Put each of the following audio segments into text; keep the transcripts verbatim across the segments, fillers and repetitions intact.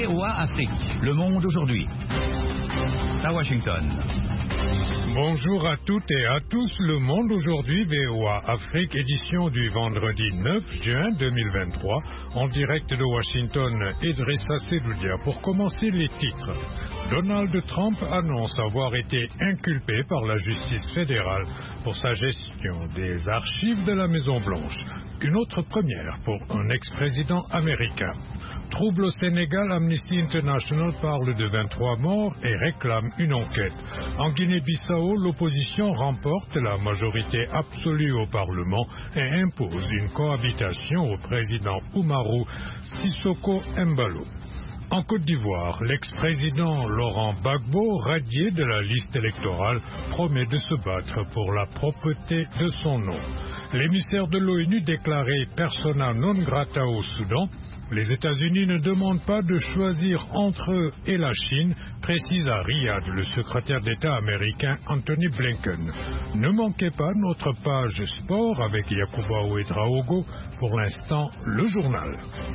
O A Afrique. Le monde aujourd'hui. À Washington. Bonjour à toutes et à tous. Le monde aujourd'hui, V O A Afrique, édition du vendredi neuf juin deux mille vingt-trois, en direct de Washington. Idrissa Seloudia. Pour commencer, les titres. Donald Trump annonce avoir été inculpé par la justice fédérale pour sa gestion des archives de la Maison-Blanche. Une autre première pour un ex-président américain. Trouble au Sénégal, Amnesty International parle de vingt-trois morts et réclame une enquête. En Guinée-Bissau, l'opposition remporte la majorité absolue au Parlement et impose une cohabitation au président Oumarou Sissoko Embalo. En Côte d'Ivoire, l'ex-président Laurent Gbagbo, radié de la liste électorale, promet de se battre pour la propreté de son nom. L'émissaire de l'ONU déclaré persona non grata au Soudan. Les États-Unis ne demandent pas de choisir entre eux et la Chine, précise à Riyad le secrétaire d'État américain Anthony Blinken. Ne manquez pas notre page sport avec Yacouba Ouedraogo. Pour l'instant, le journal.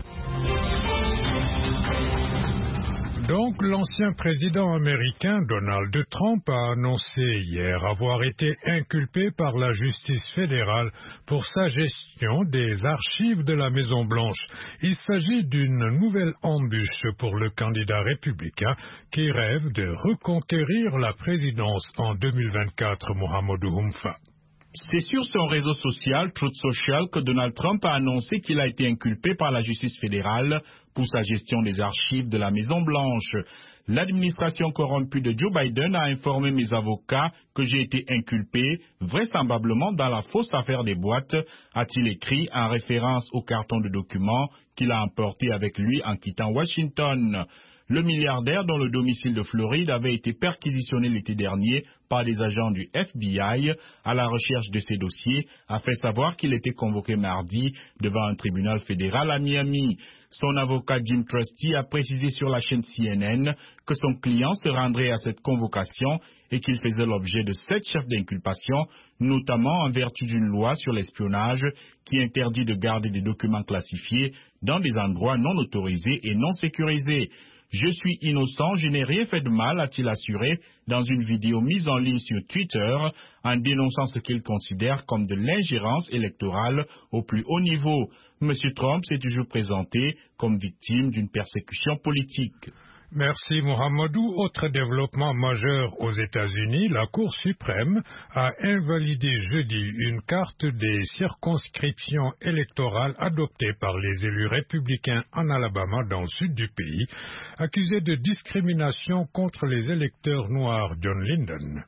Donc, l'ancien président américain Donald Trump a annoncé hier avoir été inculpé par la justice fédérale pour sa gestion des archives de la Maison-Blanche. Il s'agit d'une nouvelle embûche pour le candidat républicain qui rêve de reconquérir la présidence en deux mille vingt-quatre, Mohamedou Humfa. C'est sur son réseau social, Truth Social, que Donald Trump a annoncé qu'il a été inculpé par la justice fédérale pour sa gestion des archives de la Maison-Blanche. L'administration corrompue de Joe Biden a informé mes avocats que j'ai été inculpé, vraisemblablement dans la fausse affaire des boîtes, a-t-il écrit en référence au carton de documents qu'il a emporté avec lui en quittant Washington. Le milliardaire dont le domicile de Floride avait été perquisitionné l'été dernier par des agents du F B I à la recherche de ses dossiers a fait savoir qu'il était convoqué mardi devant un tribunal fédéral à Miami. Son avocat Jim Trusty a précisé sur la chaîne C N N que son client se rendrait à cette convocation et qu'il faisait l'objet de sept chefs d'inculpation, notamment en vertu d'une loi sur l'espionnage qui interdit de garder des documents classifiés dans des endroits non autorisés et non sécurisés. Je suis innocent, je n'ai rien fait de mal, a-t-il assuré dans une vidéo mise en ligne sur Twitter en dénonçant ce qu'il considère comme de l'ingérence électorale au plus haut niveau. M. Trump s'est toujours présenté comme victime d'une persécution politique. Merci Mohamedou. Autre développement majeur aux États-Unis, la Cour suprême a invalidé jeudi une carte des circonscriptions électorales adoptée par les élus républicains en Alabama dans le sud du pays, accusés de discrimination contre les électeurs noirs. John Linden.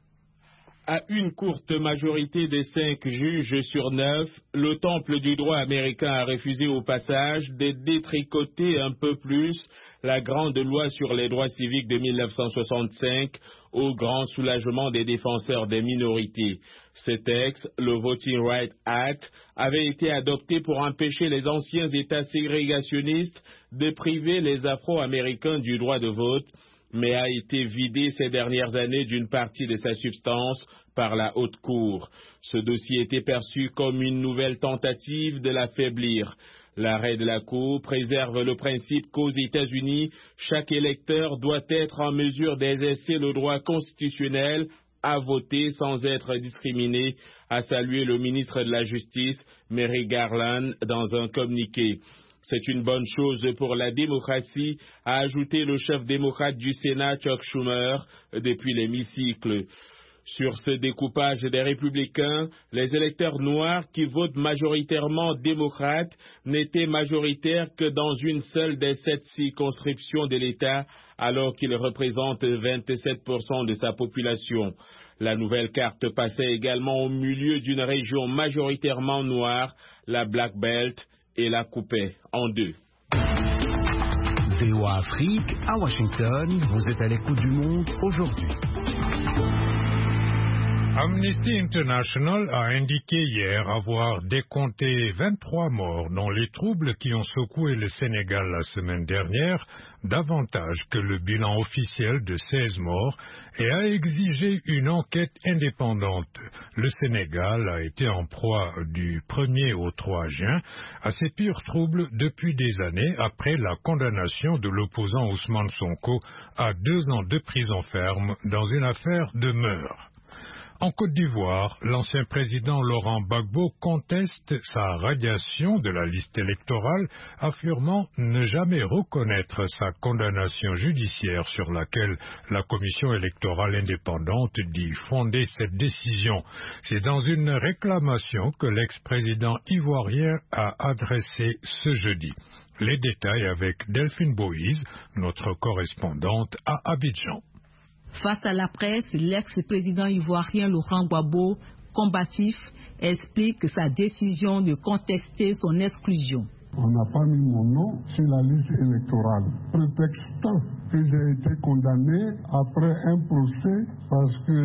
À une courte majorité des cinq juges sur neuf, le temple du droit américain a refusé au passage de détricoter un peu plus la grande loi sur les droits civiques de mille neuf cent soixante-cinq au grand soulagement des défenseurs des minorités. Ce texte, le Voting Rights Act, avait été adopté pour empêcher les anciens États ségrégationnistes de priver les Afro-Américains du droit de vote, mais a été vidé ces dernières années d'une partie de sa substance par la Haute Cour. Ce dossier était perçu comme une nouvelle tentative de l'affaiblir. L'arrêt de la Cour préserve le principe qu'aux États-Unis, chaque électeur doit être en mesure d'exercer le droit constitutionnel à voter sans être discriminé, a salué le ministre de la Justice, Merrick Garland, dans un communiqué. C'est une bonne chose pour la démocratie, a ajouté le chef démocrate du Sénat, Chuck Schumer, depuis l'hémicycle. Sur ce découpage des républicains, les électeurs noirs qui votent majoritairement démocrates n'étaient majoritaires que dans une seule des sept circonscriptions de l'État, alors qu'ils représentent vingt-sept pour cent de sa population. La nouvelle carte passait également au milieu d'une région majoritairement noire, la Black Belt, et la coupait en deux. V O A Afrique, à Washington, vous êtes à l'écoute du monde aujourd'hui. Amnesty International a indiqué hier avoir décompté vingt-trois morts dans les troubles qui ont secoué le Sénégal la semaine dernière, davantage que le bilan officiel de seize morts, et a exigé une enquête indépendante. Le Sénégal a été en proie du premier au trois juin à ces pires troubles depuis des années après la condamnation de l'opposant Ousmane Sonko à deux ans de prison ferme dans une affaire de meurtre. En Côte d'Ivoire, l'ancien président Laurent Gbagbo conteste sa radiation de la liste électorale, affirmant ne jamais reconnaître sa condamnation judiciaire sur laquelle la commission électorale indépendante dit fonder cette décision. C'est dans une réclamation que l'ex-président ivoirien a adressé ce jeudi. Les détails avec Delphine Boïse, notre correspondante à Abidjan. Face à la presse, l'ex-président ivoirien Laurent Gbagbo, combatif, explique sa décision de contester son exclusion. On n'a pas mis mon nom sur la liste électorale, prétextant que j'ai été condamné après un procès parce que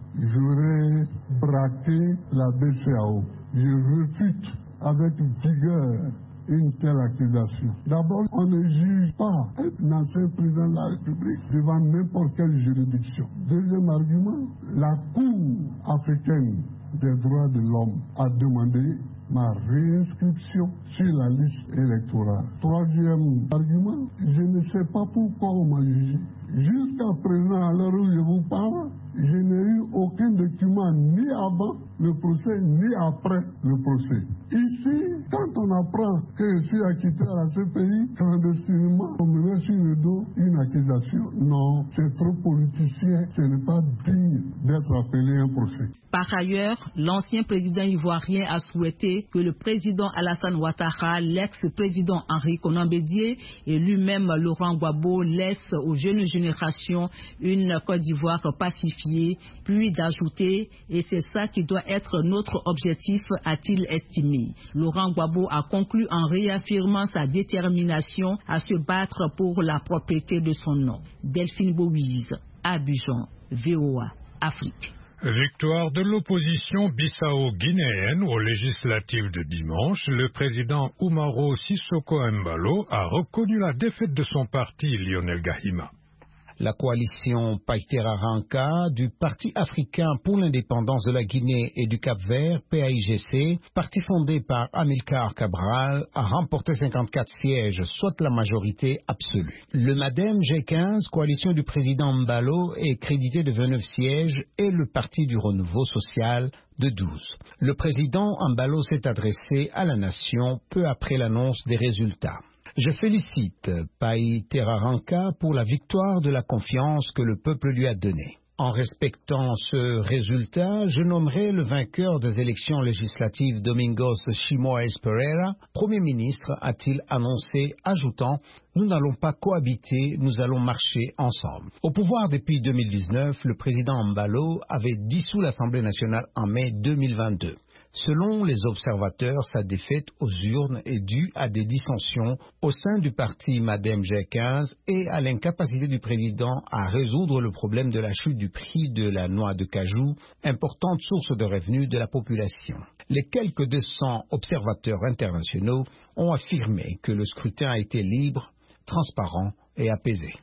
j'aurais braqué la B C A O. Je refute avec vigueur une telle accusation. D'abord, on ne juge pas un ancien président de la République devant n'importe quelle juridiction. Deuxième argument, la Cour africaine des droits de l'homme a demandé ma réinscription sur la liste électorale. Troisième argument, je ne sais pas pourquoi on m'a jugé. Jusqu'à présent, à l'heure où je vous parle, je n'ai eu aucun document ni avant le procès, ni après le procès. Ici, quand on apprend que je suis acquitté à la C P I, clandestinement, on me met sur le dos une accusation. Non, c'est trop politicien, ce n'est pas digne d'être appelé un procès. Par ailleurs, l'ancien président ivoirien a souhaité que le président Alassane Ouattara, l'ex-président Henri Konan Bédié et lui-même Laurent Gbagbo laissent aux jeunes générations une Côte d'Ivoire pacifiée, puis d'ajouter « et c'est ça qui doit être notre objectif », a-t-il estimé. Laurent Gbagbo a conclu en réaffirmant sa détermination à se battre pour la propriété de son nom. Delphine Boïse, Abidjan, V O A, Afrique. Victoire de l'opposition bissau-guinéenne aux législatives de dimanche, le président Umaro Sissoko Embalo a reconnu la défaite de son parti, Lionel Gahima. La coalition Païtera-Ranka du Parti africain pour l'indépendance de la Guinée et du Cap-Vert, P A I G C, parti fondé par Amilcar Cabral, a remporté cinquante-quatre sièges, soit la majorité absolue. Le MADEM G quinze, coalition du président Mbalo, est crédité de vingt-neuf sièges et le Parti du Renouveau social de douze. Le président Mbalo s'est adressé à la nation peu après l'annonce des résultats. Je félicite Païtera-Ranka pour la victoire de la confiance que le peuple lui a donnée. En respectant ce résultat, je nommerai le vainqueur des élections législatives Domingos Simoes Pereira, Premier ministre, a-t-il annoncé, ajoutant « Nous n'allons pas cohabiter, nous allons marcher ensemble ». Au pouvoir depuis deux mille dix-neuf, le président Mbalo avait dissous l'Assemblée nationale en mai deux mille vingt-deux. Selon les observateurs, sa défaite aux urnes est due à des dissensions au sein du parti MADEM G quinze et à l'incapacité du président à résoudre le problème de la chute du prix de la noix de cajou, importante source de revenus de la population. Les quelques deux cents observateurs internationaux ont affirmé que le scrutin a été libre, transparent et apaisé.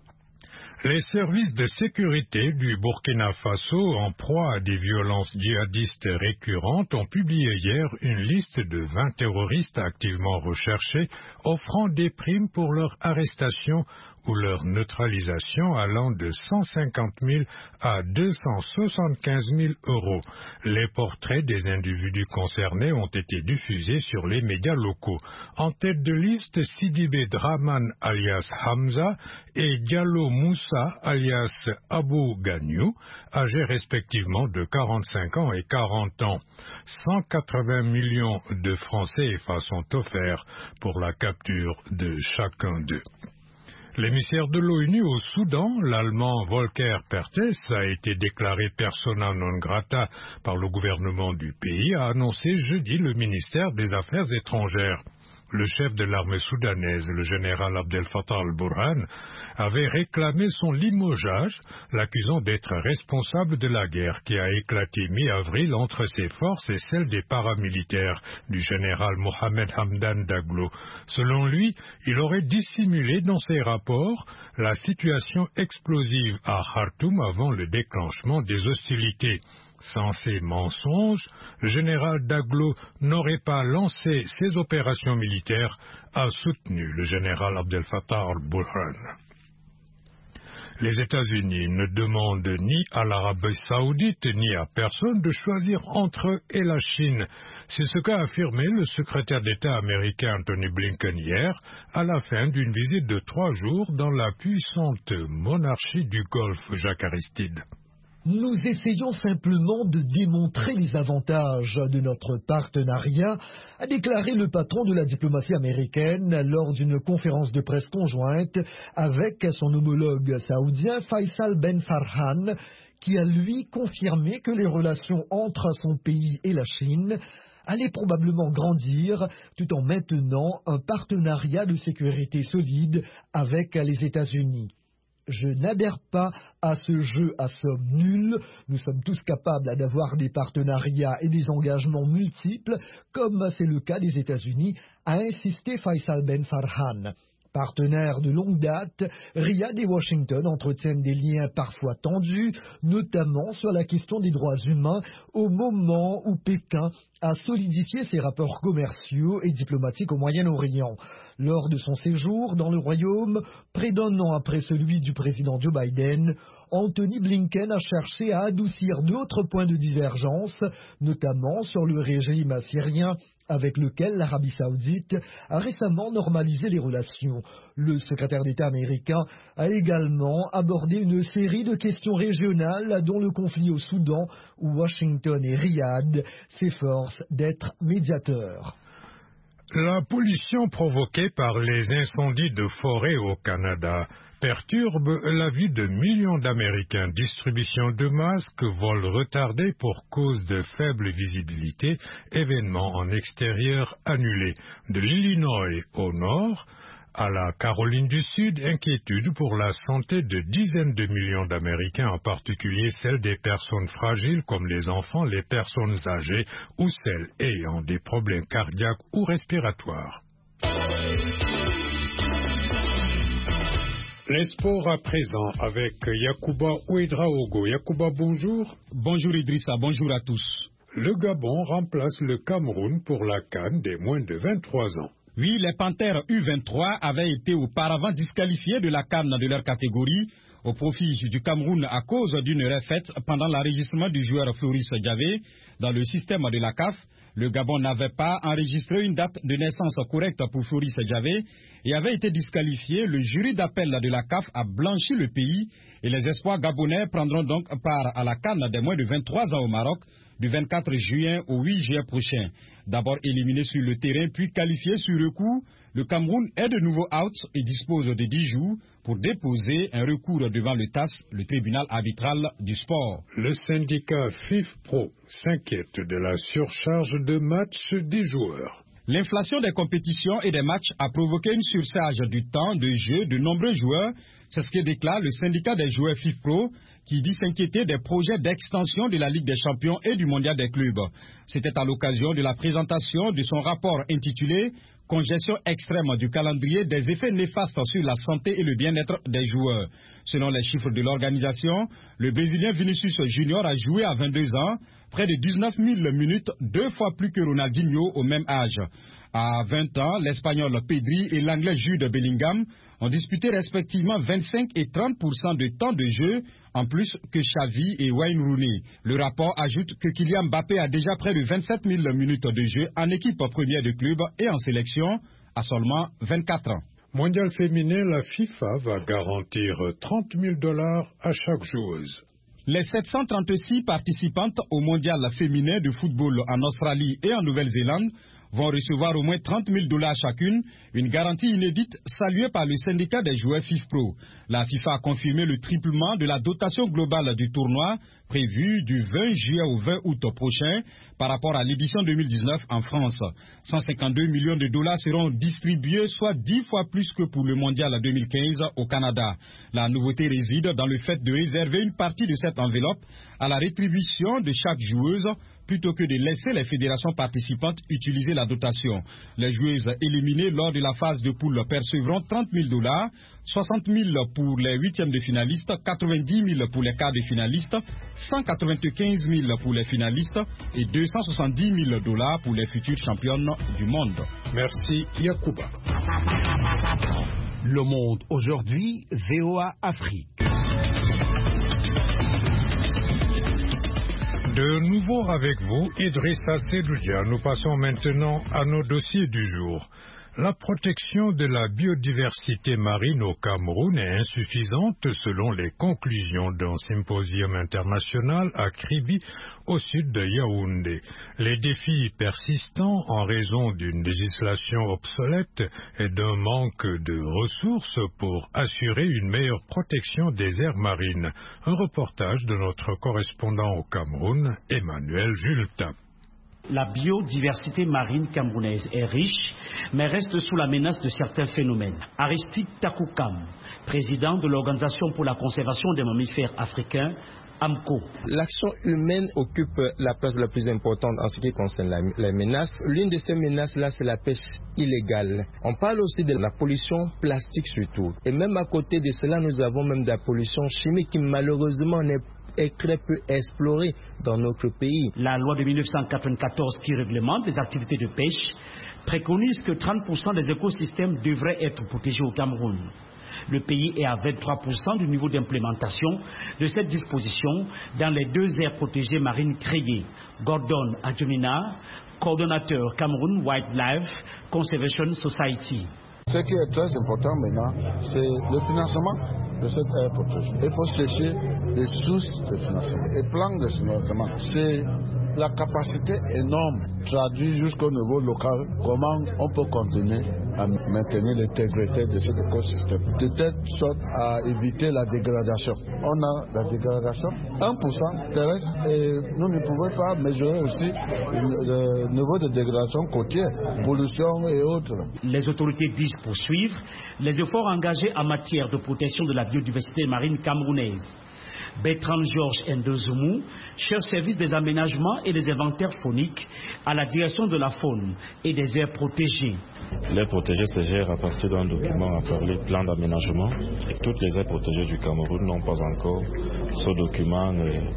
Les services de sécurité du Burkina Faso, en proie à des violences djihadistes récurrentes, ont publié hier une liste de vingt terroristes activement recherchés, offrant des primes pour leur arrestation ou leur neutralisation allant de cent cinquante mille à deux cent soixante-quinze mille euros. Les portraits des individus concernés ont été diffusés sur les médias locaux. En tête de liste, Sidibé Draman alias Hamza et Diallo Moussa alias Abou Gagnou, âgés respectivement de quarante-cinq ans et quarante ans. cent quatre-vingts millions de francs C F A sont offerts pour la capture de chacun d'eux. L'émissaire de l'ONU au Soudan, l'Allemand Volker Perthes, a été déclaré persona non grata par le gouvernement du pays, a annoncé jeudi le ministère des Affaires étrangères. Le chef de l'armée soudanaise, le général Abdel Fattah al-Burhan, avait réclamé son limogeage, l'accusant d'être responsable de la guerre qui a éclaté mi-avril entre ses forces et celles des paramilitaires du général Mohamed Hamdan Daglo. Selon lui, il aurait dissimulé dans ses rapports la situation explosive à Khartoum avant le déclenchement des hostilités. Sans ces mensonges, le général Daglo n'aurait pas lancé ses opérations militaires, a soutenu le général Abdel Fattah al-Burhan. Les États-Unis ne demandent ni à l'Arabie saoudite ni à personne de choisir entre eux et la Chine. C'est ce qu'a affirmé le secrétaire d'État américain Antony Blinken hier, à la fin d'une visite de trois jours dans la puissante monarchie du Golfe, Jacques Aristide. Nous essayons simplement de démontrer les avantages de notre partenariat, a déclaré le patron de la diplomatie américaine lors d'une conférence de presse conjointe avec son homologue saoudien Faisal Ben Farhan, qui a lui confirmé que les relations entre son pays et la Chine allaient probablement grandir tout en maintenant un partenariat de sécurité solide avec les États-Unis. Je n'adhère pas à ce jeu à somme nulle. Nous sommes tous capables d'avoir des partenariats et des engagements multiples, comme c'est le cas des États-Unis, a insisté Faisal Ben Farhan. Partenaires de longue date, Riyad et Washington entretiennent des liens parfois tendus, notamment sur la question des droits humains, au moment où Pékin a solidifié ses rapports commerciaux et diplomatiques au Moyen-Orient. Lors de son séjour dans le Royaume, près d'un an après celui du président Joe Biden, Antony Blinken a cherché à adoucir d'autres points de divergence, notamment sur le régime syrien, avec lequel l'Arabie saoudite a récemment normalisé les relations. Le secrétaire d'État américain a également abordé une série de questions régionales, dont le conflit au Soudan, où Washington et Riyad s'efforcent d'être médiateurs. La pollution provoquée par les incendies de forêt au Canada perturbe la vie de millions d'Américains. Distribution de masques, vols retardés pour cause de faible visibilité, événements en extérieur annulés. De l'Illinois au nord à la Caroline du Sud, inquiétude pour la santé de dizaines de millions d'Américains, en particulier celle des personnes fragiles comme les enfants, les personnes âgées ou celles ayant des problèmes cardiaques ou respiratoires. Les sports à présent avec Yacouba Ouedraogo. Yacouba, bonjour. Bonjour Idrissa, bonjour à tous. Le Gabon remplace le Cameroun pour la CAN des moins de vingt-trois ans. Oui, les Panthères U vingt-trois avaient été auparavant disqualifiés de la CAN de leur catégorie au profit du Cameroun à cause d'une refaite pendant l'enregistrement du joueur Floris Diavé dans le système de la C A F. Le Gabon n'avait pas enregistré une date de naissance correcte pour Floris Diavé et avait été disqualifié. Le jury d'appel de la C A F a blanchi le pays et les espoirs gabonais prendront donc part à la CAN des moins de vingt-trois ans au Maroc du vingt-quatre juin au huit juillet prochain. D'abord éliminé sur le terrain puis qualifié sur recours, le Cameroun est de nouveau out et dispose de dix jours pour déposer un recours devant le T A S, le tribunal arbitral du sport. Le syndicat FIFPro s'inquiète de la surcharge de matchs des joueurs. L'inflation des compétitions et des matchs a provoqué une surcharge du temps de jeu de nombreux joueurs. C'est ce que déclare le syndicat des joueurs FIFPro, qui dit s'inquiéter des projets d'extension de la Ligue des champions et du mondial des clubs. C'était à l'occasion de la présentation de son rapport intitulé « Congestion extrême du calendrier des effets néfastes sur la santé et le bien-être des joueurs ». Selon les chiffres de l'organisation, le Brésilien Vinicius Junior a joué à vingt-deux ans, près de dix-neuf mille minutes, deux fois plus que Ronaldinho au même âge. À vingt ans, l'Espagnol Pedri et l'Anglais Jude Bellingham ont disputé respectivement vingt-cinq et trente pour cent de temps de jeu, en plus que Xavi et Wayne Rooney. Le rapport ajoute que Kylian Mbappé a déjà près de vingt-sept mille minutes de jeu en équipe première de club et en sélection à seulement vingt-quatre ans. Mondial féminin, la FIFA va garantir trente mille dollars à chaque joueuse. Les sept cent trente-six participantes au mondial féminin de football en Australie et en Nouvelle-Zélande vont recevoir au moins trente mille dollars chacune, une garantie inédite saluée par le syndicat des joueurs FIFPro. La FIFA a confirmé le triplement de la dotation globale du tournoi prévu du vingt juillet au vingt août prochain par rapport à l'édition deux mille dix-neuf en France. cent cinquante-deux millions de dollars seront distribués, soit dix fois plus que pour le mondial deux mille quinze au Canada. La nouveauté réside dans le fait de réserver une partie de cette enveloppe à la rétribution de chaque joueuse plutôt que de laisser les fédérations participantes utiliser la dotation. Les joueuses éliminées lors de la phase de poule percevront trente mille dollars, soixante mille pour les huitièmes de finalistes, quatre-vingt-dix mille pour les quarts de finalistes, cent quatre-vingt-quinze mille pour les finalistes et deux cent soixante-dix mille dollars pour les futures championnes du monde. Merci Yacouba. Le Monde aujourd'hui, V O A Afrique. De nouveau avec vous, Idrissa Seloudia. Nous passons maintenant à nos dossiers du jour. La protection de la biodiversité marine au Cameroun est insuffisante selon les conclusions d'un symposium international à Kribi, au sud de Yaoundé. Les défis persistants en raison d'une législation obsolète et d'un manque de ressources pour assurer une meilleure protection des aires marines. Un reportage de notre correspondant au Cameroun, Emmanuel Julta. La biodiversité marine camerounaise est riche, mais reste sous la menace de certains phénomènes. Aristide Takoukam, président de l'Organisation pour la conservation des mammifères africains, A M C O. L'action humaine occupe la place la plus importante en ce qui concerne la, les menaces. L'une de ces menaces-là, c'est la pêche illégale. On parle aussi de la pollution plastique surtout. Et même à côté de cela, nous avons même de la pollution chimique qui malheureusement n'est est très peu explorée dans notre pays. La loi de mille neuf cent quatre-vingt-quatorze qui réglemente les activités de pêche préconise que trente pour cent des écosystèmes devraient être protégés au Cameroun. Le pays est à vingt-trois pour cent du niveau d'implémentation de cette disposition dans les deux aires protégées marines créées. Gordon Adjumina, coordonnateur Cameroun Wildlife Conservation Society. Ce qui est très important maintenant, c'est le financement de cette aire protégée. Il faut chercher des sources de financement. Et plan de financement, c'est la capacité énorme, traduit jusqu'au niveau local, comment on peut continuer à maintenir l'intégrité de cet écosystème, de telle sorte à éviter la dégradation. On a la dégradation, un pour cent terrestre, et nous ne pouvons pas mesurer aussi le niveau de dégradation côtière, pollution et autres. Les autorités disent poursuivre les efforts engagés en matière de protection de la biodiversité marine camerounaise. Bertrand Georges Ndozoumou, chef service des aménagements et des inventaires fauniques à la direction de la faune et des aires protégées. L'aire protégée se gère à partir d'un document appelé plan d'aménagement. Toutes les aires protégées du Cameroun n'ont pas encore ce document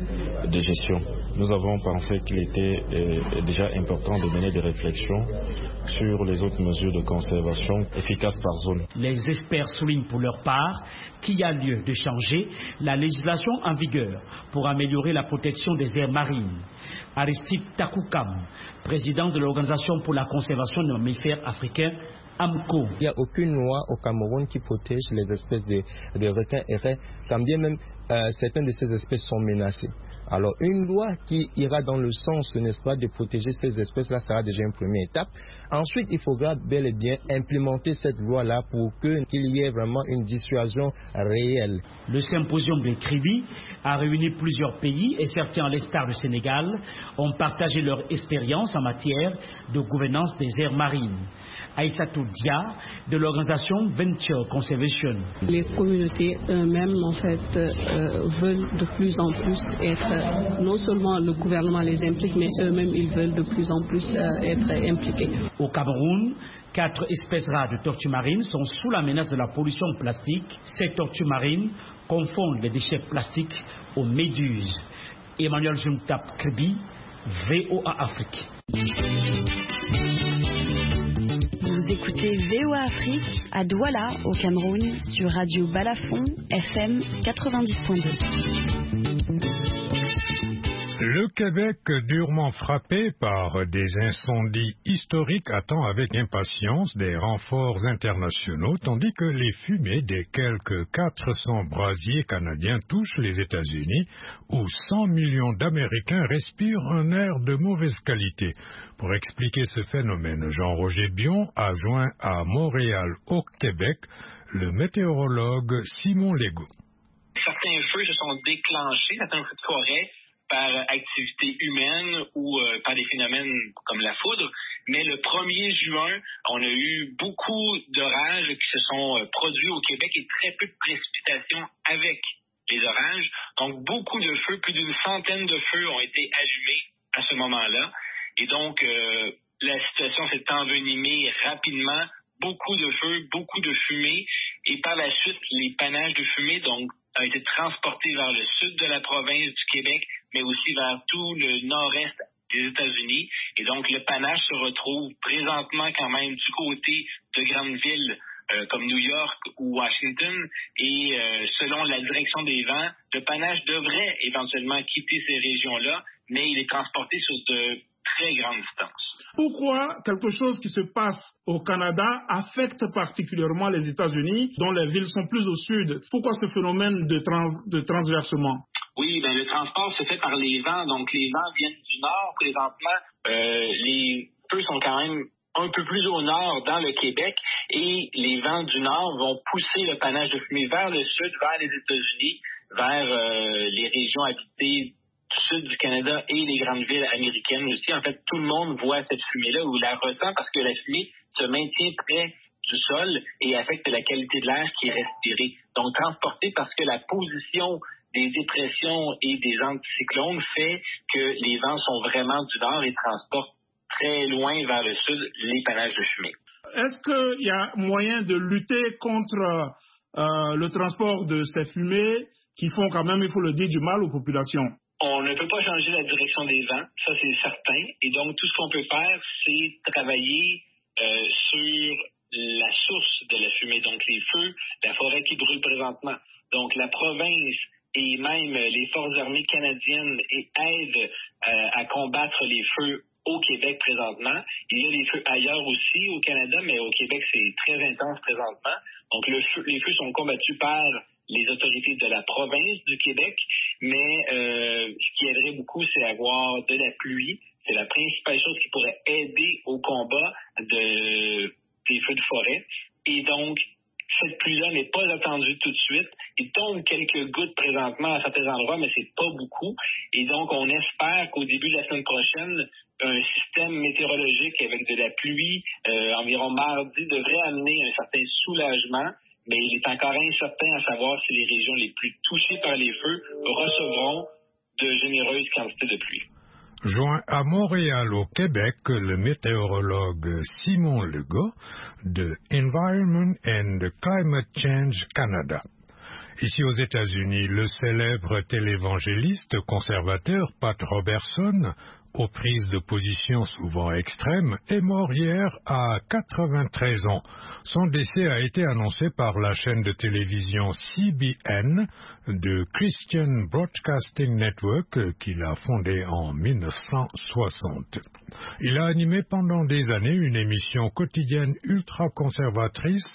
de gestion. Nous avons pensé qu'il était déjà important de mener des réflexions sur les autres mesures de conservation efficaces par zone. Les experts soulignent pour leur part qu'il y a lieu de changer la législation en vigueur pour améliorer la protection des aires marines. Aristide Takoukam, président de l'Organisation pour la conservation des mammifères africains, A M C O. Il n'y a aucune loi au Cameroun qui protège les espèces de, de requins et raies, quand bien même euh, certaines de ces espèces sont menacées. Alors une loi qui ira dans le sens, n'est-ce pas, de protéger ces espèces-là sera déjà une première étape. Ensuite, il faudra bel et bien implémenter cette loi-là pour que, qu'il y ait vraiment une dissuasion réelle. Le symposium de Kribi a réuni plusieurs pays et certains, à l'instar du Sénégal, ont partagé leur expérience en matière de gouvernance des aires marines. Aïssatou Dia de l'organisation Venture Conservation. Les communautés eux-mêmes en fait euh, veulent de plus en plus être, non seulement le gouvernement les implique, mais eux-mêmes ils veulent de plus en plus euh, être impliqués. Au Cameroun, quatre espèces rares de tortues marines sont sous la menace de la pollution plastique. Ces tortues marines confondent les déchets plastiques aux méduses. Emmanuel Juntap Kribi, V O A Afrique. Vous écoutez V O A Afrique à Douala, au Cameroun, sur Radio Balafon, F M quatre-vingt-dix point deux. Le Québec, durement frappé par des incendies historiques, attend avec impatience des renforts internationaux, tandis que les fumées des quelques quatre cents brasiers canadiens touchent les États-Unis, où cent millions d'Américains respirent un air de mauvaise qualité. Pour expliquer ce phénomène, Jean-Roger Bion a joint à Montréal, au Québec, le météorologue Simon Legault. Certains feux se sont déclenchés, certains feux de forêt, par activité humaine ou euh, par des phénomènes comme la foudre. Mais le premier juin, on a eu beaucoup d'orages qui se sont euh, produits au Québec et très peu de précipitations avec les orages. Donc, beaucoup de feux, plus d'une centaine de feux ont été allumés à ce moment-là. Et donc, euh, la situation s'est envenimée rapidement. Beaucoup de feux, beaucoup de fumée. Et par la suite, les panaches de fumée, donc, ont été transportés vers le sud de la province du Québec, mais aussi vers tout le nord-est des États-Unis. Et donc, le panache se retrouve présentement quand même du côté de grandes villes euh, comme New York ou Washington. Et euh, selon la direction des vents, le panache devrait éventuellement quitter ces régions-là, mais il est transporté sur de très grandes distances. Pourquoi quelque chose qui se passe au Canada affecte particulièrement les États-Unis, dont les villes sont plus au sud? Pourquoi ce phénomène de, trans, de transversement? Oui, ben le transport se fait par les vents. Donc, les vents viennent du nord présentement. Euh, les feux sont quand même un peu plus au nord dans le Québec et les vents du nord vont pousser le panache de fumée vers le sud, vers les États-Unis, vers euh, les régions habitées du sud du Canada et les grandes villes américaines aussi. En fait, tout le monde voit cette fumée-là ou la ressent parce que la fumée se maintient près du sol et affecte la qualité de l'air qui est respiré. Donc, transportée parce que la position des dépressions et des anticyclones fait que les vents sont vraiment du nord et transportent très loin vers le sud les panaches de fumée. Est-ce qu'il y a moyen de lutter contre euh, le transport de ces fumées qui font quand même, il faut le dire, du mal aux populations? On ne peut pas changer la direction des vents, ça c'est certain. Et donc, tout ce qu'on peut faire, c'est travailler euh, sur la source de la fumée, donc les feux, la forêt qui brûle présentement. Donc, la province et même les forces armées canadiennes aident euh, à combattre les feux au Québec présentement. Il y a des feux ailleurs aussi au Canada, mais au Québec, c'est très intense présentement. Donc, le feu, les feux sont combattus par les autorités de la province du Québec, mais euh, ce qui aiderait beaucoup, c'est avoir de la pluie. C'est la principale chose qui pourrait aider au combat de, des feux de forêt. Et donc, cette pluie-là n'est pas attendue tout de suite. Il tombe quelques gouttes présentement à certains endroits, mais c'est pas beaucoup. Et donc, on espère qu'au début de la semaine prochaine, un système météorologique avec de la pluie, euh, environ mardi, devrait amener un certain soulagement. Mais il est encore incertain à savoir si les régions les plus touchées par les feux recevront de généreuses quantités de pluie. Joint à Montréal, au Québec, le météorologue Simon Legault de Environment and Climate Change Canada. Ici aux États-Unis, le célèbre télévangéliste conservateur Pat Robertson, aux prises de position souvent extrêmes, est mort hier à quatre-vingt-treize ans. Son décès a été annoncé par la chaîne de télévision C B N de Christian Broadcasting Network qu'il a fondée en mille neuf cent soixante. Il a animé pendant des années une émission quotidienne ultra-conservatrice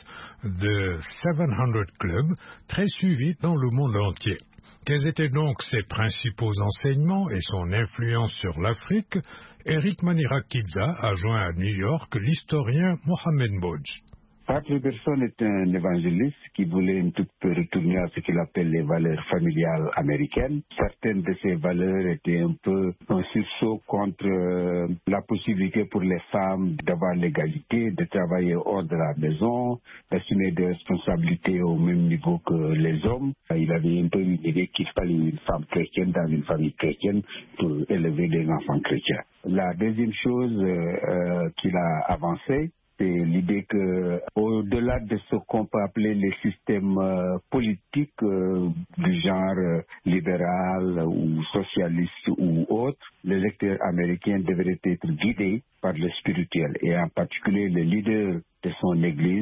de sept cents Club, très suivie dans le monde entier. Quels étaient donc ses principaux enseignements et son influence sur l'Afrique? Eric Manirakidza a joint à New York l'historien Mohamed Bodj. Pat Robertson est un évangéliste qui voulait un tout peu retourner à ce qu'il appelle les valeurs familiales américaines. Certaines de ces valeurs étaient un peu un sursaut contre euh, la possibilité pour les femmes d'avoir l'égalité, de travailler hors de la maison, d'assumer des responsabilités au même niveau que les hommes. Il avait un peu une idée qu'il fallait une femme chrétienne dans une famille chrétienne pour élever des enfants chrétiens. La deuxième chose euh, qu'il a avancée, c'est l'idée que, au-delà de ce qu'on peut appeler les systèmes euh, politiques euh, du genre euh, libéral ou socialiste ou autre, l'électeur américain devrait être guidé par le spirituel et en particulier le leader de son église,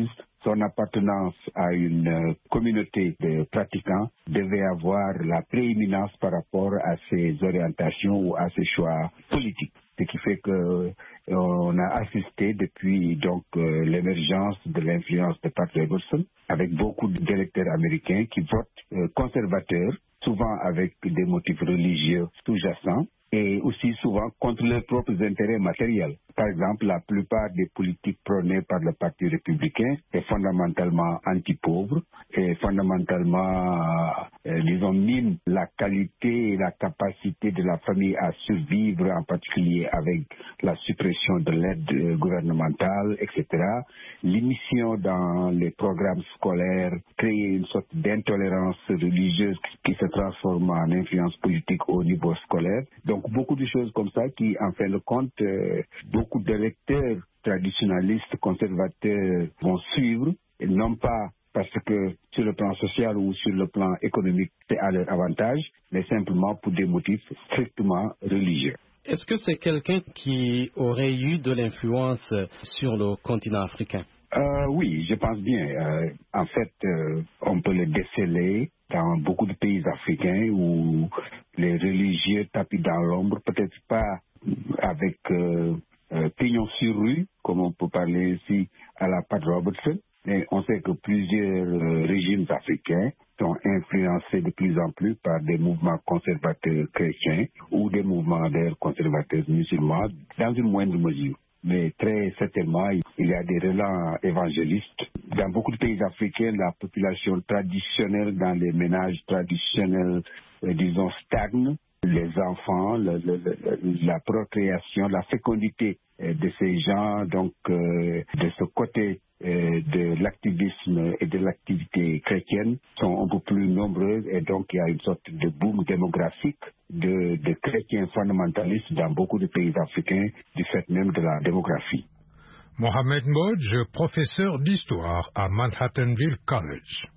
son appartenance à une euh, communauté de pratiquants devait avoir la prééminence par rapport à ses orientations ou à ses choix politiques. Ce qui fait que euh, on a assisté depuis donc euh, l'émergence de l'influence de Pat Robertson avec beaucoup d'électeurs américains qui votent euh, conservateurs, souvent avec des motifs religieux sous-jacents et aussi souvent contre leurs propres intérêts matériels. Par exemple, la plupart des politiques prônées par le Parti républicain est fondamentalement anti-pauvre et fondamentalement, euh, disons, mine la qualité et la capacité de la famille à survivre, en particulier avec la suppression de l'aide euh, gouvernementale, et cetera. L'émission dans les programmes scolaires crée une sorte d'intolérance religieuse qui se transforme en influence politique au niveau scolaire. Donc, beaucoup de choses comme ça qui, en fin de compte, euh, beaucoup d'électeurs traditionnalistes, conservateurs vont suivre, et non pas parce que sur le plan social ou sur le plan économique, c'est à leur avantage, mais simplement pour des motifs strictement religieux. Est-ce que c'est quelqu'un qui aurait eu de l'influence sur le continent africain? Euh, oui, je pense bien. Euh, en fait, euh, on peut le déceler dans beaucoup de pays africains où les religieux tapis dans l'ombre, peut-être pas avec euh, euh, pignon sur rue, comme on peut parler ici à la Pat Robertson, mais on sait que plusieurs euh, régimes africains sont influencés de plus en plus par des mouvements conservateurs chrétiens ou des mouvements d'ailleurs conservateurs musulmans dans une moindre mesure. Mais très certainement, il y a des relents évangélistes. Dans beaucoup de pays africains, la population traditionnelle, dans les ménages traditionnels, euh, disons, stagne. Les enfants, le, le, le, la procréation, la fécondité euh, de ces gens, donc euh, de ce côté euh, de l'activisme et de l'activité chrétienne sont un peu plus nombreuses et donc il y a une sorte de boom démographique de, de chrétiens fondamentalistes dans beaucoup de pays africains du fait même de la démographie. Mohamed Mbodj, professeur d'histoire à Manhattanville College.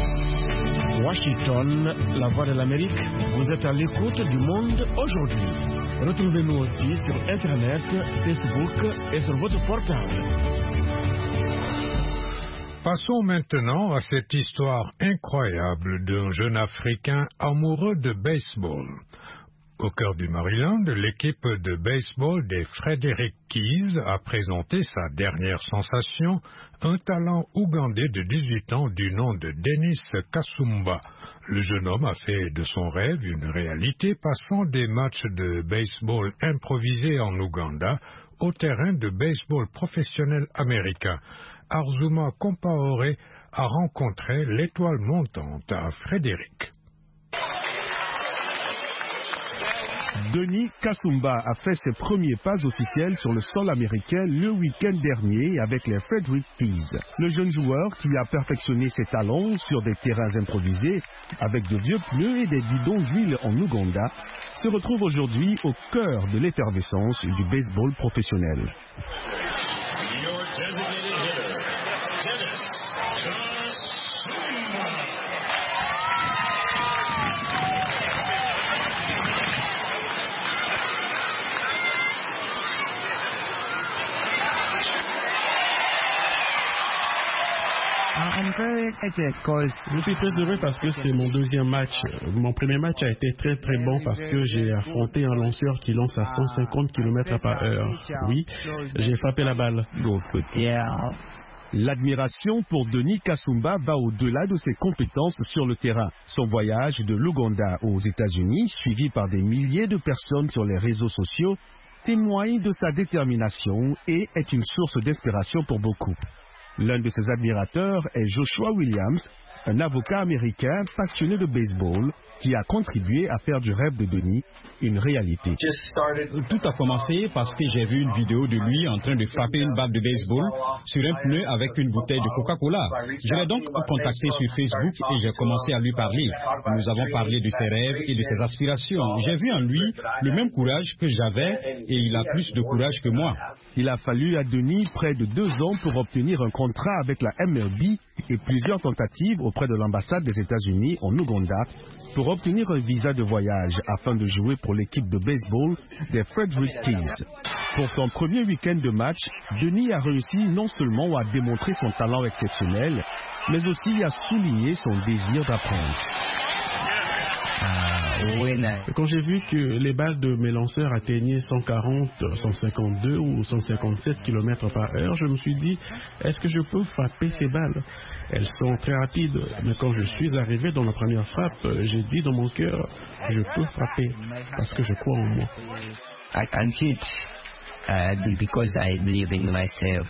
Washington, la voix de l'Amérique, vous êtes à l'écoute du monde aujourd'hui. Retrouvez-nous aussi sur Internet, Facebook et sur votre portable. Passons maintenant à cette histoire incroyable d'un jeune Africain amoureux de baseball. Au cœur du Maryland, l'équipe de baseball des Frederick Keys a présenté sa dernière sensation, un talent ougandais de dix-huit ans du nom de Dennis Kasumba. Le jeune homme a fait de son rêve une réalité, passant des matchs de baseball improvisés en Ouganda au terrain de baseball professionnel américain. Arzuma Compaoré a rencontré l'étoile montante à Frédéric. Denis Kasumba a fait ses premiers pas officiels sur le sol américain le week-end dernier avec les Frederick Keys. Le jeune joueur qui a perfectionné ses talents sur des terrains improvisés avec de vieux pneus et des bidons d'huile en Ouganda se retrouve aujourd'hui au cœur de l'effervescence du baseball professionnel. Je suis très heureux parce que c'est mon deuxième match. Mon premier match a été très très bon parce que j'ai affronté un lanceur qui lance à cent cinquante kilomètres par heure. Oui, j'ai frappé la balle. L'admiration pour Denis Kasumba va au-delà de ses compétences sur le terrain. Son voyage de l'Ouganda aux États-Unis, suivi par des milliers de personnes sur les réseaux sociaux, témoigne de sa détermination et est une source d'inspiration pour beaucoup. L'un de ses admirateurs est Joshua Williams, un avocat américain passionné de baseball qui a contribué à faire du rêve de Denis une réalité. Tout a commencé parce que j'ai vu une vidéo de lui en train de frapper une balle de baseball sur un pneu avec une bouteille de Coca-Cola. Je l'ai donc contacté sur Facebook et j'ai commencé à lui parler. Nous avons parlé de ses rêves et de ses aspirations. J'ai vu en lui le même courage que j'avais et il a plus de courage que moi. Il a fallu à Denis près de deux ans pour obtenir un contrat avec la M L B et plusieurs tentatives auprès de l'ambassade des États-Unis en Ouganda pour obtenir un visa de voyage afin de jouer pour l'équipe de baseball des Frederick Keys. Pour son premier week-end de match, Denis a réussi non seulement à démontrer son talent exceptionnel, mais aussi à souligner son désir d'apprendre. Quand j'ai vu que les balles de mes lanceurs atteignaient cent quarante, cent cinquante-deux ou cent cinquante-sept kilomètres par heure, je me suis dit, est-ce que je peux frapper ces balles? Elles sont très rapides, mais quand je suis arrivé dans la première frappe, j'ai dit dans mon cœur, je peux frapper parce que je crois en moi. I can hit uh, because I believe in myself.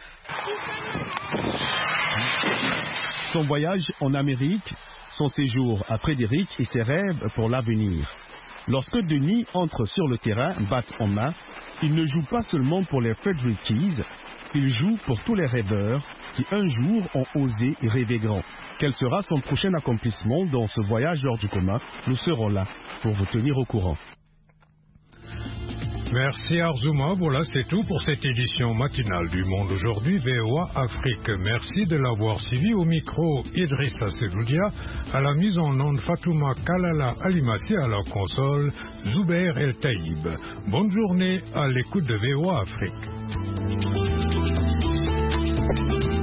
Son voyage en Amérique, son séjour à Frédéric et ses rêves pour l'avenir. Lorsque Denis entre sur le terrain, batte en main, il ne joue pas seulement pour les Frederick Keys, il joue pour tous les rêveurs qui un jour ont osé rêver grand. Quel sera son prochain accomplissement dans ce voyage hors du commun? Nous serons là pour vous tenir au courant. Merci Arzouma, voilà c'est tout pour cette édition matinale du Monde aujourd'hui V O A Afrique. Merci de l'avoir suivi. Au micro Idrissa Seloudia, à la mise en onde Fatouma Kalala Alimassi, à la console Zubair El Taïb. Bonne journée à l'écoute de V O A Afrique.